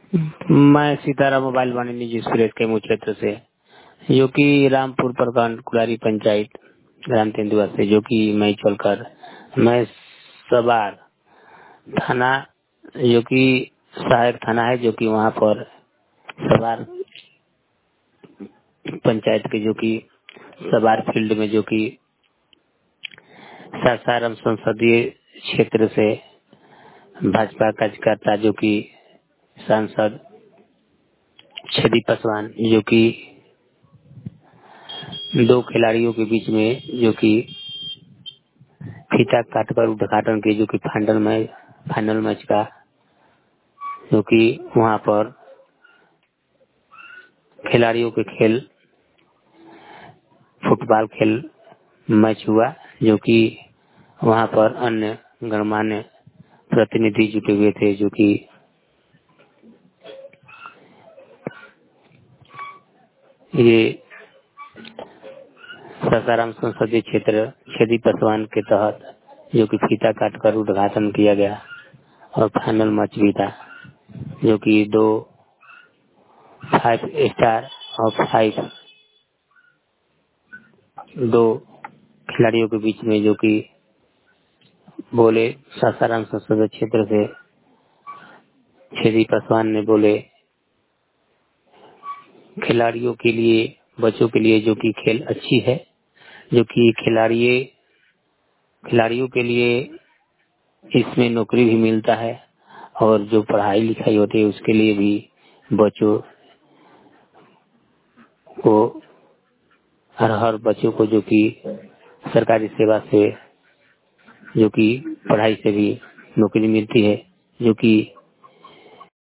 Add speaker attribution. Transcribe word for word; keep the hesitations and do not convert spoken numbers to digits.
Speaker 1: मैं सीताराम मोबाइल वाणिज्य news express के मुख्य क्षेत्र से, जो कि रामपुर प्रखंड कुलारी पंचायत ग्राम तेंदुआ से, जो कि मैं चलकर मैं सवार थाना, जो कि सहायक थाना है, जो कि वहाँ पर सवार पंचायत के, जो कि सवार फील्ड में, जो कि सासाराम संसदीय क्षेत्र से भाजपा कार्यकर्ता, जो कि सांसद छेदी पासवान, जो कि दो खिलाड़ियों के बीच में, जो कि फीता काटकर उद्घाटन के, जो कि फाइनल मैच फाइनल मैच का, जो कि वहां पर खिलाड़ियों के खेल फुटबॉल खेल मैच हुआ, जो कि वहां पर अन्य गणमान्य प्रतिनिधि जुटे हुए थे, जो कि ये सासाराम संसदीय क्षेत्र छेदी पासवान के तहत, जो कि फीता काटकर उद्घाटन किया गया और फाइनल मैच भी था, जो कि दो फाइव स्टार और फाइव दो खिलाड़ियों के बीच में, जो कि बोले सासाराम संसदीय क्षेत्र से छेदी पासवान ने बोले खिलाड़ियों के लिए, बच्चों के लिए, जो कि खेल अच्छी है, जो कि खिलाड़ी खिलाड़ियों के लिए इसमें नौकरी भी मिलता है, और जो पढ़ाई लिखाई होती है उसके लिए भी बच्चों को, हर हर बच्चों को, जो कि सरकारी सेवा से, जो कि पढ़ाई से भी नौकरी मिलती है, जो कि